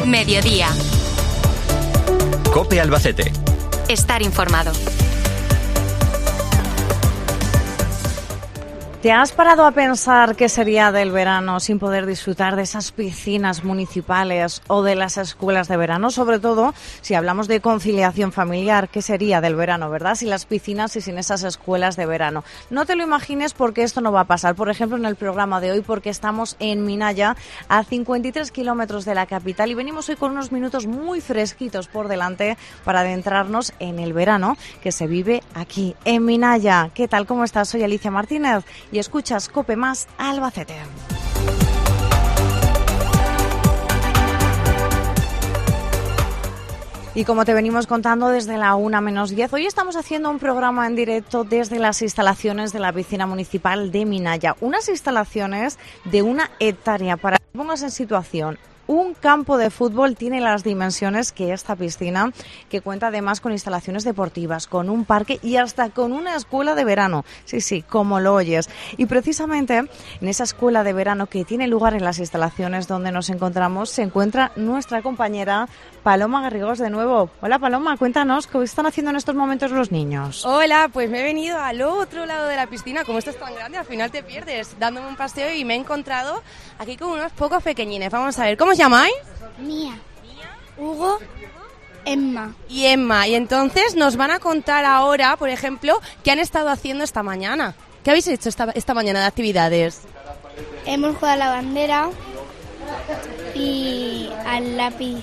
Mediodía. COPE Albacete. Estar informado. ¿Te has parado a pensar qué sería del verano sin poder disfrutar de esas piscinas municipales o de las escuelas de verano? Sobre todo, si hablamos de conciliación familiar, ¿qué sería del verano, verdad? Sin las piscinas y sin esas escuelas de verano. No te lo imagines porque esto no va a pasar. Por ejemplo, en el programa de hoy, porque estamos en Minaya, a 53 kilómetros de la capital, y venimos hoy con unos minutos muy fresquitos por delante para adentrarnos en el verano que se vive aquí, en Minaya. ¿Qué tal? ¿Cómo estás? Soy Alicia Martínez y escuchas COPE más Albacete. Y como te venimos contando desde la 1:10, hoy estamos haciendo un programa en directo desde las instalaciones de la piscina municipal de Minaya. Unas instalaciones de 1 hectárea, para que pongas en situación. Un campo de fútbol tiene las dimensiones que esta piscina, que cuenta además con instalaciones deportivas, con un parque y hasta con una escuela de verano. Sí, como lo oyes. Y precisamente en esa escuela de verano que tiene lugar en las instalaciones donde nos encontramos, se encuentra nuestra compañera Paloma Garrigós de nuevo. Hola Paloma, cuéntanos, ¿qué están haciendo en estos momentos los niños? Hola, pues me he venido al otro lado de la piscina. Como esto es tan grande, al final te pierdes, dándome un paseo, y me he encontrado aquí con unos pocos pequeñines. Vamos a ver, ¿cómo os llamáis? Mía, Hugo, Emma. Y Emma. Y entonces nos van a contar ahora, por ejemplo, qué han estado haciendo esta mañana. ¿Qué habéis hecho esta mañana de actividades? Hemos jugado a la bandera y al lápiz,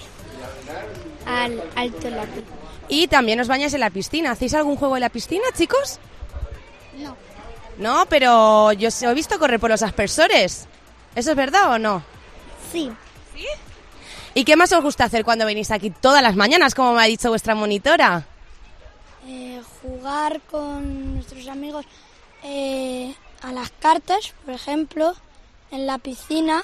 al alto lápiz. Y también os bañáis en la piscina. ¿Hacéis algún juego en la piscina, chicos? No. No, pero yo os he visto correr por los aspersores. ¿Eso es verdad o no? Sí. ¿Sí? ¿Y qué más os gusta hacer cuando venís aquí todas las mañanas, como me ha dicho vuestra monitora? Jugar con nuestros amigos a las cartas, por ejemplo, en la piscina,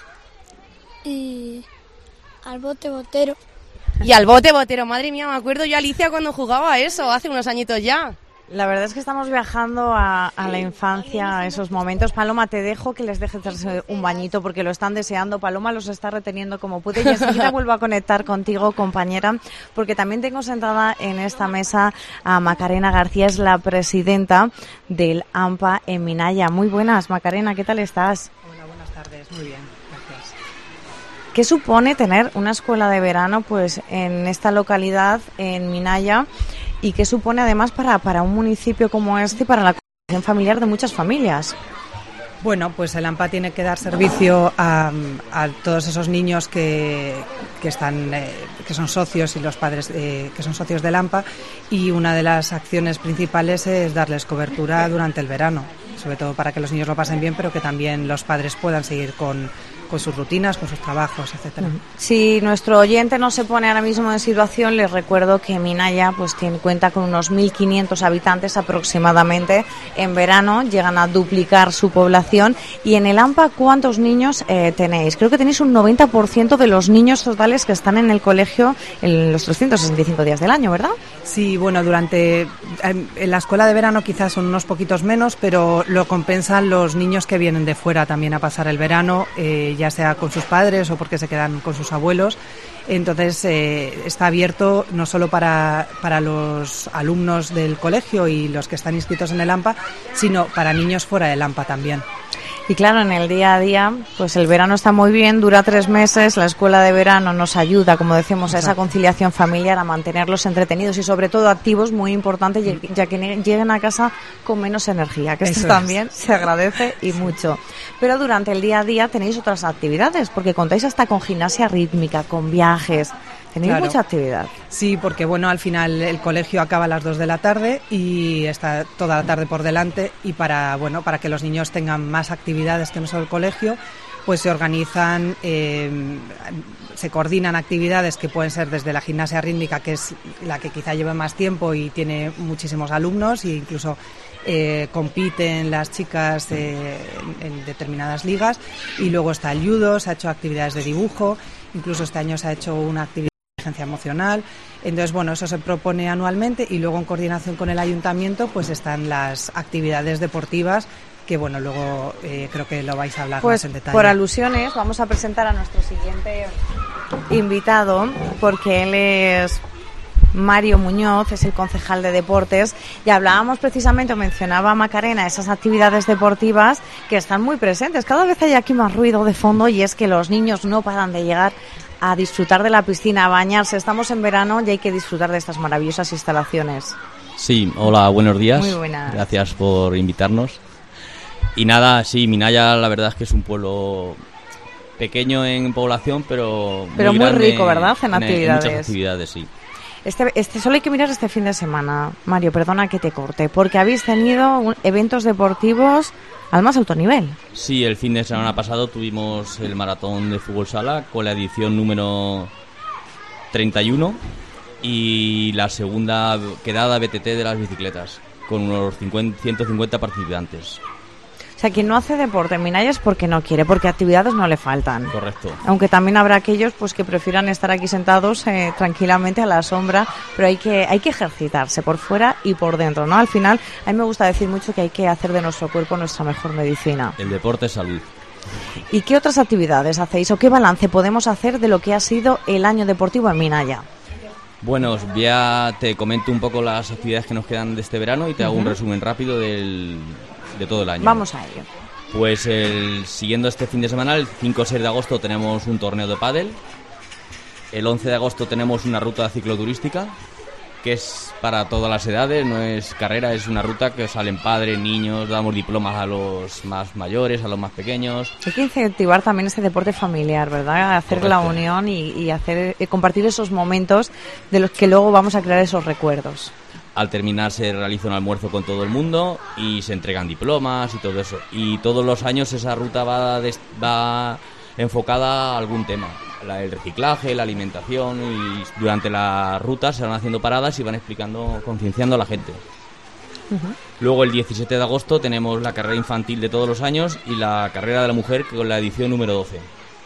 y al bote-botero. Y al bote-botero, madre mía, me acuerdo yo, Alicia, cuando jugaba a eso, hace unos añitos ya. La verdad es que estamos viajando a la infancia, a esos momentos. Paloma, te dejo que les dejes hacerse un bañito porque lo están deseando. Paloma los está reteniendo como puede, y enseguida vuelvo a conectar contigo, compañera, porque también tengo sentada en esta mesa a Macarena García, es la presidenta del AMPA en Minaya. Muy buenas, Macarena, ¿qué tal estás? Hola, buenas tardes, muy bien, gracias. ¿Qué supone tener una escuela de verano pues en esta localidad, en Minaya? ¿Y qué supone además para un municipio como este y para la conciliación familiar de muchas familias? Bueno, pues el AMPA tiene que dar servicio a todos esos niños que son socios, y los padres que son socios del AMPA, y una de las acciones principales es darles cobertura durante el verano, sobre todo para que los niños lo pasen bien, pero que también los padres puedan seguir con sus rutinas, con sus trabajos, etcétera. Si nuestro oyente no se pone ahora mismo en situación, les recuerdo que Minaya pues cuenta con unos 1.500 habitantes aproximadamente. En verano llegan a duplicar su población. Y en el AMPA, ¿cuántos niños tenéis? Creo que tenéis un 90% de los niños totales que están en el colegio en los 365 días del año, ¿verdad? Sí, bueno, en la escuela de verano quizás son unos poquitos menos, pero lo compensan los niños que vienen de fuera también a pasar el verano, ya sea con sus padres o porque se quedan con sus abuelos. Entonces está abierto no solo para los alumnos del colegio y los que están inscritos en el AMPA, sino para niños fuera del AMPA también. Y claro, en el día a día, pues el verano está muy bien, dura 3 meses, la escuela de verano nos ayuda, como decimos, a esa conciliación familiar, a mantenerlos entretenidos y sobre todo activos, muy importante, ya que lleguen a casa con menos energía, que esto también se agradece y mucho. Pero durante el día a día tenéis otras actividades, porque contáis hasta con gimnasia rítmica, con viajes. Tenéis mucha actividad. Sí, porque bueno, al final el colegio acaba a las 2 de la tarde y está toda la tarde por delante, y para que los niños tengan más actividades que no solo el colegio, pues se organizan, se coordinan actividades que pueden ser desde la gimnasia rítmica, que es la que quizá lleva más tiempo y tiene muchísimos alumnos, e incluso compiten las chicas en determinadas ligas, y luego está el judo, se ha hecho actividades de dibujo, incluso este año se ha hecho una actividad inteligencia emocional. Entonces, bueno, eso se propone anualmente y luego en coordinación con el ayuntamiento pues están las actividades deportivas que, bueno, luego creo que lo vais a hablar pues, más en detalle. Por alusiones, vamos a presentar a nuestro siguiente invitado porque él es Mario Muñoz, es el concejal de deportes, y hablábamos precisamente, o mencionaba Macarena, esas actividades deportivas que están muy presentes. Cada vez hay aquí más ruido de fondo y es que los niños no paran de llegar a disfrutar de la piscina, a bañarse. Estamos en verano y hay que disfrutar de estas maravillosas instalaciones. Sí, hola, buenos días. Muy buenas. Gracias por invitarnos. Y nada, sí, Minaya la verdad es que es un pueblo pequeño en población, pero muy grande rico, ¿verdad? En actividades. Muchas actividades, sí. Solo hay que mirar este fin de semana, Mario, perdona que te corte, porque habéis tenido eventos deportivos al más alto nivel. Sí, el fin de semana pasado tuvimos el maratón de fútbol sala con la edición número 31 y la segunda quedada BTT de las bicicletas, con unos 150 participantes. O sea, quien no hace deporte en Minaya es porque no quiere, porque actividades no le faltan. Correcto. Aunque también habrá aquellos pues que prefieran estar aquí sentados tranquilamente a la sombra, pero hay que ejercitarse por fuera y por dentro, ¿no? Al final, a mí me gusta decir mucho que hay que hacer de nuestro cuerpo nuestra mejor medicina. El deporte es salud. ¿Y qué otras actividades hacéis o qué balance podemos hacer de lo que ha sido el año deportivo en Minaya? Bueno, ya te comento un poco las actividades que nos quedan de este verano y te hago un resumen rápido de todo el año. Vamos a ello. Pues siguiendo este fin de semana, el 5 o 6 de agosto tenemos un torneo de pádel. El 11 de agosto tenemos una ruta cicloturística, que es para todas las edades, no es carrera, es una ruta que salen padres, niños, damos diplomas a los más mayores, a los más pequeños. Hay que incentivar también ese deporte familiar, ¿verdad? Hacer Correcto. La unión y compartir esos momentos de los que luego vamos a crear esos recuerdos. Al terminar se realiza un almuerzo con todo el mundo y se entregan diplomas y todo eso. Y todos los años esa ruta va enfocada a algún tema. El reciclaje, la alimentación, y durante la ruta se van haciendo paradas y van explicando, concienciando a la gente. Luego el 17 de agosto tenemos la carrera infantil de todos los años y la carrera de la mujer con la edición número 12.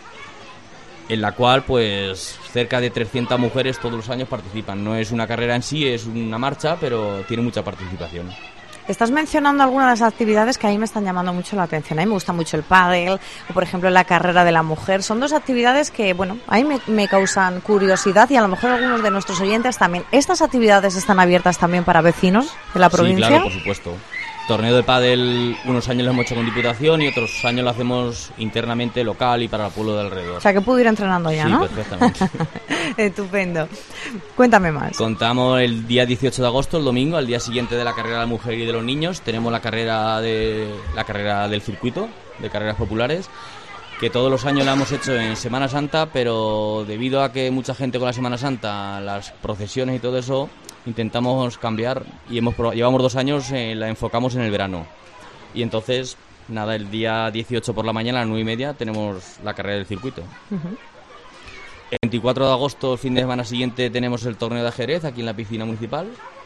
En la cual pues cerca de 300 mujeres todos los años participan. No es una carrera en sí, es una marcha, pero tiene mucha participación. Estás mencionando algunas de las actividades que a mí me están llamando mucho la atención. A mí me gusta mucho el pádel o, por ejemplo, la carrera de la mujer. Son dos actividades que, bueno, a mí me causan curiosidad y a lo mejor algunos de nuestros oyentes también. ¿Estas actividades están abiertas también para vecinos de la provincia? Sí, claro, por supuesto. Torneo de pádel, unos años lo hemos hecho con Diputación y otros años lo hacemos internamente local y para el pueblo de alrededor. O sea, que puedo ir entrenando ya, sí, ¿no? Sí, perfectamente. Estupendo. Cuéntame más. Contamos el día 18 de agosto, el domingo, al día siguiente de la carrera de la mujer y de los niños. Tenemos la carrera del circuito de carreras populares, que todos los años la hemos hecho en Semana Santa, pero debido a que mucha gente con la Semana Santa, las procesiones y todo eso, intentamos cambiar y llevamos 2 años, la enfocamos en el verano. Y entonces, nada, el día 18 por la mañana a las 9:30 tenemos la carrera del circuito. El 24 de agosto, el fin de semana siguiente, tenemos el torneo de ajedrez aquí en la piscina municipal.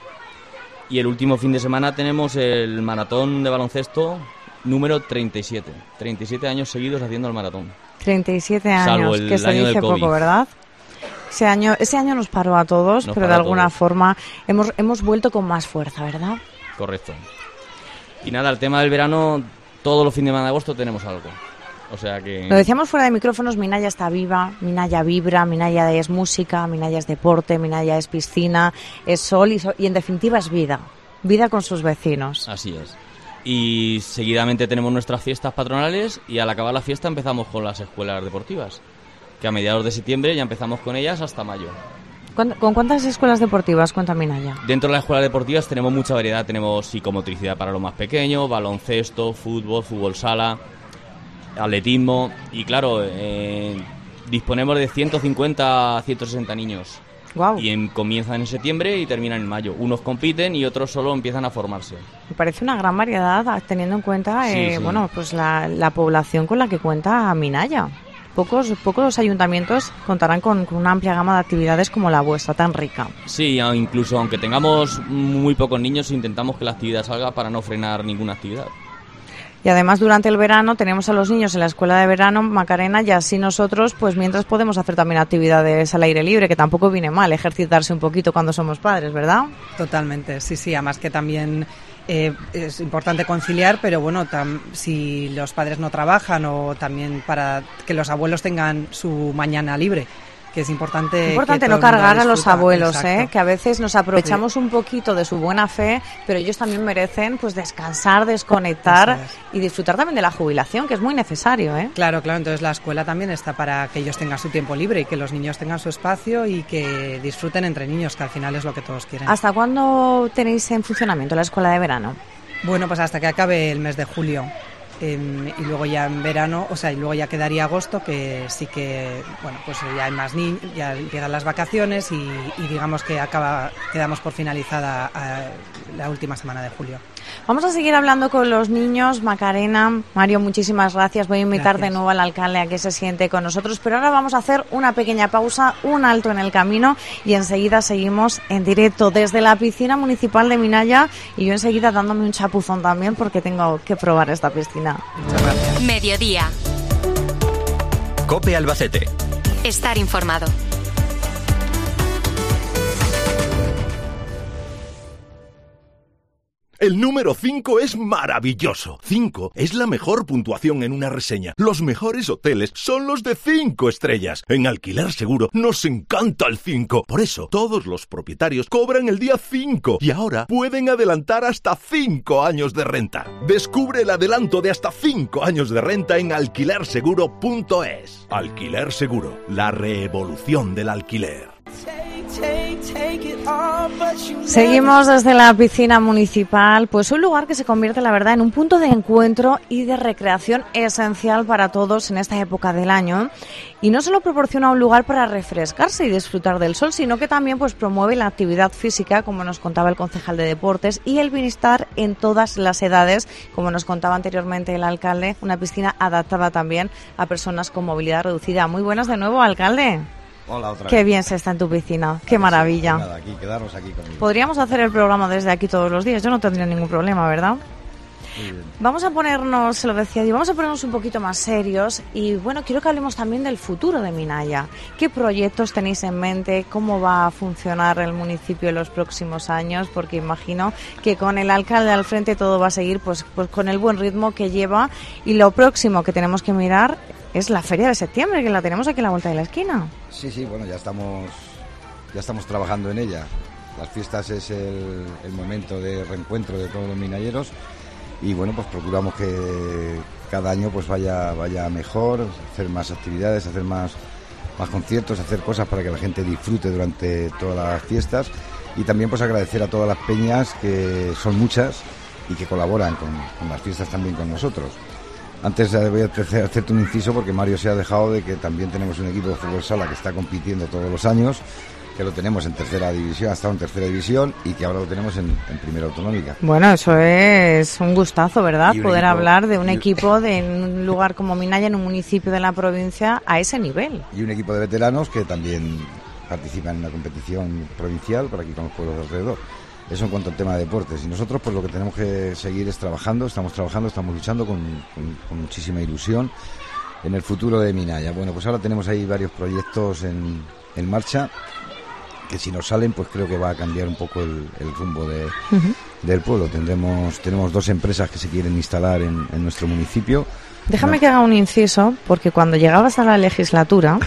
Y el último fin de semana tenemos el maratón de baloncesto número 37. 37 años seguidos haciendo el maratón. 37 años, que se dice poco, ¿verdad? Ese año nos paró a todos, pero de alguna forma hemos vuelto con más fuerza, ¿verdad? Correcto. Y nada, el tema del verano, todos los fines de semana de agosto tenemos algo. O sea que... Lo decíamos fuera de micrófonos, Minaya está viva, Minaya vibra, Minaya es música, Minaya es deporte, Minaya es piscina, es sol y en definitiva es vida. Vida con sus vecinos. Así es. Y seguidamente tenemos nuestras fiestas patronales y al acabar la fiesta empezamos con las escuelas deportivas, que a mediados de septiembre ya empezamos con ellas hasta mayo. ¿Con cuántas escuelas deportivas cuenta Minaya? Dentro de las escuelas deportivas tenemos mucha variedad. Tenemos psicomotricidad para los más pequeños, baloncesto, fútbol sala, atletismo y claro, disponemos de 150 a 160 niños. Wow. Y comienzan en septiembre y terminan en mayo. Unos compiten y otros solo empiezan a formarse. Me parece una gran variedad teniendo en cuenta sí. Bueno, pues la población con la que cuenta Minaya. Pocos ayuntamientos contarán con una amplia gama de actividades como la vuestra, tan rica. Sí, incluso aunque tengamos muy pocos niños, intentamos que la actividad salga para no frenar ninguna actividad. Y además durante el verano tenemos a los niños en la escuela de verano, Macarena, y así nosotros, pues mientras podemos hacer también actividades al aire libre, que tampoco viene mal ejercitarse un poquito cuando somos padres, ¿verdad? Totalmente, sí, además que también es importante conciliar, pero bueno, si los padres no trabajan o también para que los abuelos tengan su mañana libre, que es importante... Importante no cargar a los abuelos, que a veces nos aprovechamos un poquito de su buena fe, pero ellos también merecen pues descansar, desconectar y disfrutar también de la jubilación, que es muy necesario, Claro, entonces la escuela también está para que ellos tengan su tiempo libre y que los niños tengan su espacio y que disfruten entre niños, que al final es lo que todos quieren. ¿Hasta cuándo tenéis en funcionamiento la escuela de verano? Bueno, pues hasta que acabe el mes de julio. Y luego ya en verano, y luego ya quedaría agosto, que sí que, bueno, pues ya hay más niños, ya llegan las vacaciones y digamos que quedamos por finalizada la última semana de julio. Vamos a seguir hablando con los niños. Macarena, Mario, muchísimas gracias. Voy a invitar de nuevo al alcalde a que se siente con nosotros, pero ahora vamos a hacer una pequeña pausa, un alto en el camino y enseguida seguimos en directo desde la piscina municipal de Minaya y yo enseguida dándome un chapuzón también porque tengo que probar esta piscina. Muchas gracias. Mediodía. COPE Albacete. Estar informado. El número 5 es maravilloso. 5 es la mejor puntuación en una reseña. Los mejores hoteles son los de 5 estrellas. En Alquiler Seguro nos encanta el 5. Por eso, todos los propietarios cobran el día 5 y ahora pueden adelantar hasta 5 años de renta. Descubre el adelanto de hasta 5 años de renta en alquilerseguro.es. Alquiler Seguro, la revolución del alquiler. Seguimos desde la piscina municipal, pues un lugar que se convierte, la verdad, en un punto de encuentro y de recreación esencial para todos en esta época del año. Y no solo proporciona un lugar para refrescarse y disfrutar del sol, sino que también pues promueve la actividad física, como nos contaba el concejal de deportes, y el bienestar en todas las edades, como nos contaba anteriormente el alcalde, una piscina adaptada también a personas con movilidad reducida. Muy buenas de nuevo, alcalde. Hola, otra vez. Qué bien se está en tu piscina, qué maravilla. Nada, quedarnos aquí conmigo. Podríamos hacer el programa desde aquí todos los días, yo no tendría ningún problema, ¿verdad? Muy bien. Vamos a ponernos, se lo decía yo, vamos a ponernos un poquito más serios y bueno, quiero que hablemos también del futuro de Minaya. ¿Qué proyectos tenéis en mente? ¿Cómo va a funcionar el municipio en los próximos años? Porque imagino que con el alcalde al frente todo va a seguir pues con el buen ritmo que lleva y lo próximo que tenemos que mirar es la Feria de Septiembre, que la tenemos aquí a la vuelta de la esquina. Sí, bueno, ya estamos trabajando en ella. Las fiestas es el momento de reencuentro de todos los minayeros y bueno, pues procuramos que cada año pues vaya mejor, hacer más actividades, hacer más conciertos, hacer cosas para que la gente disfrute durante todas las fiestas y también pues agradecer a todas las peñas, que son muchas y que colaboran con las fiestas también con nosotros. Antes voy a hacerte un inciso porque Mario se ha dejado de que también tenemos un equipo de fútbol sala que está compitiendo todos los años, que lo tenemos en tercera división, ha estado en tercera división y que ahora lo tenemos en primera autonómica. Bueno, eso es un gustazo, ¿verdad? Poder hablar de un equipo de un lugar como Minaya, en un municipio de la provincia, a ese nivel. Y un equipo de veteranos que también participa en una competición provincial por aquí con los pueblos de alrededor. Eso en cuanto al tema de deportes. Y nosotros pues lo que tenemos que seguir es trabajando, estamos luchando con muchísima ilusión en el futuro de Minaya. Bueno, pues ahora tenemos ahí varios proyectos en marcha que si nos salen pues creo que va a cambiar un poco el rumbo del pueblo. Tenemos 2 empresas que se quieren instalar en nuestro municipio. Déjame que haga un inciso, porque cuando llegabas a la legislatura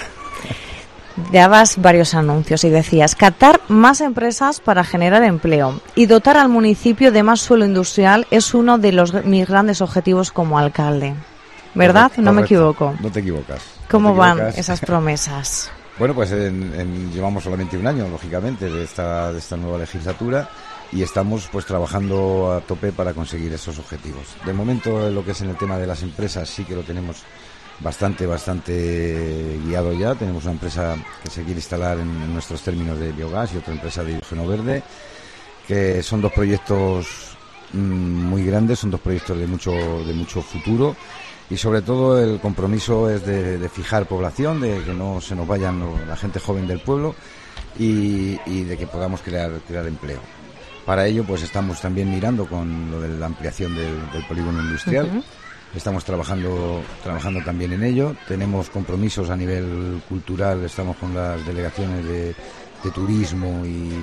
dabas varios anuncios y decías captar más empresas para generar empleo y dotar al municipio de más suelo industrial es uno de mis grandes objetivos como alcalde. ¿Verdad? Correcto, no me equivoco. No te equivocas. ¿Cómo van esas promesas? Bueno, pues llevamos solamente un año, lógicamente, de esta nueva legislatura y estamos pues trabajando a tope para conseguir esos objetivos. De momento, lo que es en el tema de las empresas sí que lo tenemos bastante guiado ya. Tenemos una empresa que se quiere instalar en nuestros términos de biogás y otra empresa de hidrógeno verde, que son 2 proyectos muy grandes, son 2 proyectos de mucho futuro y sobre todo el compromiso es de fijar población, de que no se nos vayan la gente joven del pueblo y de que podamos crear empleo. Para ello pues estamos también mirando con lo de la ampliación del polígono industrial. Uh-huh. Estamos trabajando también en ello. Tenemos compromisos a nivel cultural, estamos con las delegaciones de turismo y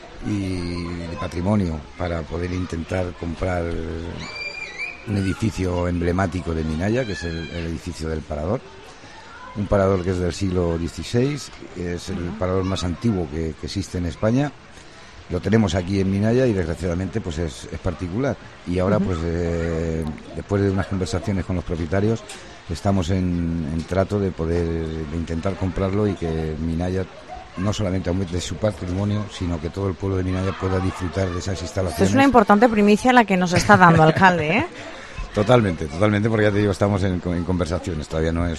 de patrimonio para poder intentar comprar un edificio emblemático de Minaya, que es el edificio del Parador. un parador que es del siglo XVI, es el parador más antiguo que existe en España. Lo tenemos aquí en Minaya y desgraciadamente pues es particular. Y ahora pues después de unas conversaciones con los propietarios estamos en trato de intentar comprarlo y que Minaya no solamente aumente su patrimonio, sino que todo el pueblo de Minaya pueda disfrutar de esas instalaciones. Es una importante primicia la que nos está dando, alcalde, ¿eh? Totalmente, porque ya te digo, estamos en conversaciones, todavía no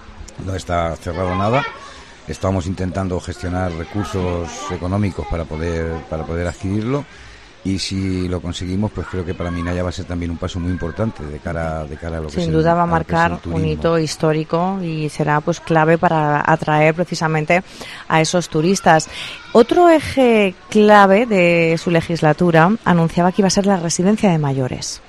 está cerrado nada. Estamos intentando gestionar recursos económicos para poder adquirirlo, y si lo conseguimos, pues creo que para Minaya va a ser también un paso muy importante de cara a lo que es sin duda va a marcar un hito histórico y será pues clave para atraer precisamente a esos turistas. Otro eje clave de su legislatura anunciaba que iba a ser la residencia de mayores.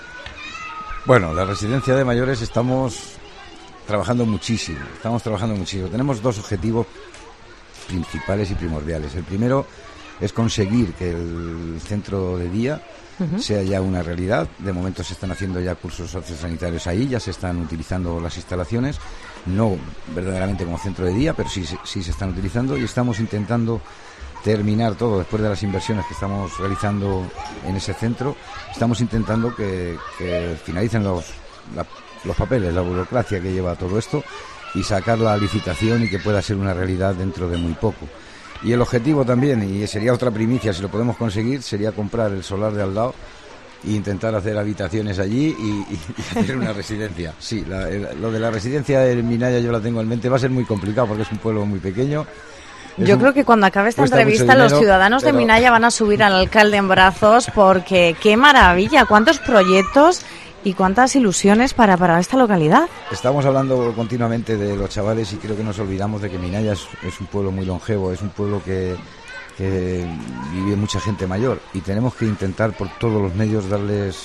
Bueno, la residencia de mayores estamos trabajando muchísimo. Tenemos dos objetivos principales y primordiales. El primero es conseguir que el centro de día sea ya una realidad. De momento se están haciendo ya cursos sociosanitarios ahí, ya se están utilizando las instalaciones, no verdaderamente como centro de día, pero sí se están utilizando, y estamos intentando terminar todo después de las inversiones que estamos realizando en ese centro. Estamos intentando que finalicen los papeles, la burocracia que lleva todo esto, y sacar la licitación y que pueda ser una realidad dentro de muy poco. Y el objetivo también, y sería otra primicia si lo podemos conseguir, sería comprar el solar de al lado e intentar hacer habitaciones allí y hacer una residencia. Sí, lo de la residencia de Minaya yo la tengo en mente. Va a ser muy complicado porque es un pueblo muy pequeño. Yo creo que cuando acabe esta entrevista los ciudadanos de Minaya van a subir al alcalde en brazos, porque qué maravilla, cuántos proyectos y cuántas ilusiones para esta localidad. Estamos hablando continuamente de los chavales y creo que nos olvidamos de que Minaya es un pueblo muy longevo, es un pueblo que vive mucha gente mayor, y tenemos que intentar por todos los medios darles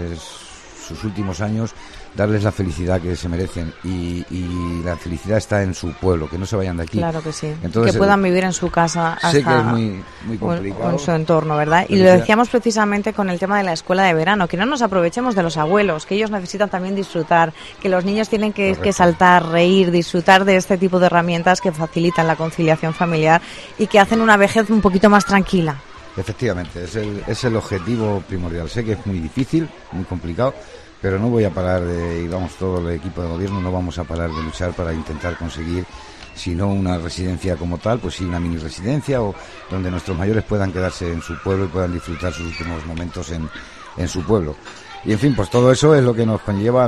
sus últimos años, darles la felicidad que se merecen, y la felicidad está en su pueblo, que no se vayan de aquí. Claro que sí. Entonces, que puedan vivir en su casa hasta, sé que es muy complicado, en su entorno, ¿verdad? Y lo decíamos precisamente con el tema de la escuela de verano, que no nos aprovechemos de los abuelos, que ellos necesitan también disfrutar, que los niños tienen que saltar, reír, disfrutar de este tipo de herramientas que facilitan la conciliación familiar y que hacen una vejez un poquito más tranquila. Efectivamente, es el objetivo primordial. Sé que es muy difícil, muy complicado, pero no voy a parar y vamos, todo el equipo de gobierno no vamos a parar de luchar para intentar conseguir, si no una residencia como tal, pues sí una mini residencia, o donde nuestros mayores puedan quedarse en su pueblo y puedan disfrutar sus últimos momentos en su pueblo. Y en fin, pues todo eso es lo que nos lleva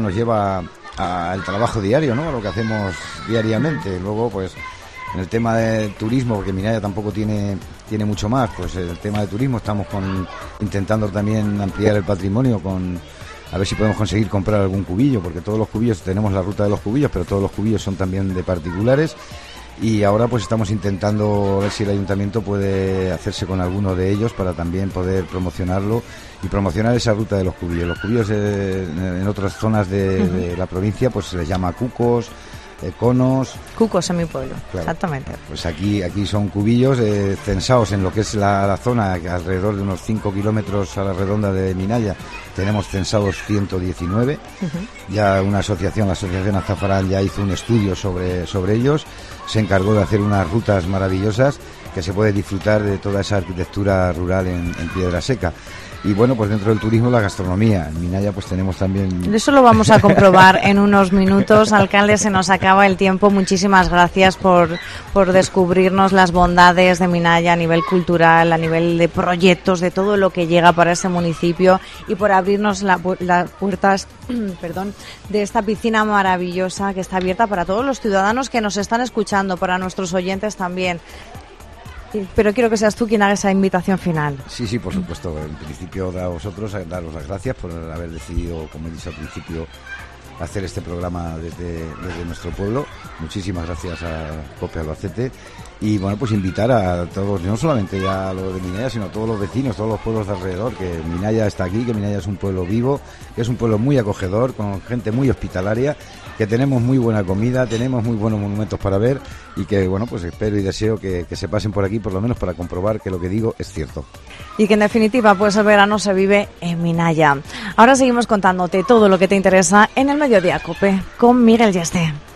al trabajo diario, ¿no? A lo que hacemos diariamente. Luego, pues en el tema de turismo, porque Minaya tampoco tiene mucho más, pues el tema de turismo estamos intentando también ampliar el patrimonio a ver si podemos conseguir comprar algún cubillo, porque todos los cubillos, tenemos la ruta de los cubillos, pero todos los cubillos son también de particulares, y ahora pues estamos intentando ver si el ayuntamiento puede hacerse con alguno de ellos para también poder promocionarlo y promocionar esa ruta de los cubillos. Los cubillos en otras zonas de la provincia pues se les llama cucos, conos. Cucos en mi pueblo, claro. Exactamente. Pues aquí son cubillos censados en lo que es la zona, alrededor de unos 5 kilómetros a la redonda de Minaya. Tenemos censados 119. Ya la Asociación Azafrán ya hizo un estudio sobre ellos. Se encargó de hacer unas rutas maravillosas que se puede disfrutar de toda esa arquitectura rural en Piedra Seca. Y bueno, pues dentro del turismo, la gastronomía. En Minaya pues tenemos también... Eso lo vamos a comprobar en unos minutos. Alcalde, se nos acaba el tiempo. Muchísimas gracias por descubrirnos las bondades de Minaya a nivel cultural, a nivel de proyectos, de todo lo que llega para ese municipio, y por abrirnos las puertas de esta piscina maravillosa que está abierta para todos los ciudadanos que nos están escuchando, para nuestros oyentes también. Pero quiero que seas tú quien haga esa invitación final. Sí, por supuesto. En principio, a vosotros, daros las gracias por haber decidido, como he dicho al principio, hacer este programa desde nuestro pueblo. Muchísimas gracias a COPE Albacete. Y bueno, pues invitar a todos, no solamente ya a los de Minaya, sino a todos los vecinos, todos los pueblos de alrededor, que Minaya está aquí, que Minaya es un pueblo vivo, que es un pueblo muy acogedor, con gente muy hospitalaria, que tenemos muy buena comida, tenemos muy buenos monumentos para ver, y que bueno, pues espero y deseo que se pasen por aquí, por lo menos para comprobar que lo que digo es cierto. Y que en definitiva pues el verano se vive en Minaya. Ahora seguimos contándote todo lo que te interesa en el Mediodía COPE con Miguel Yeste.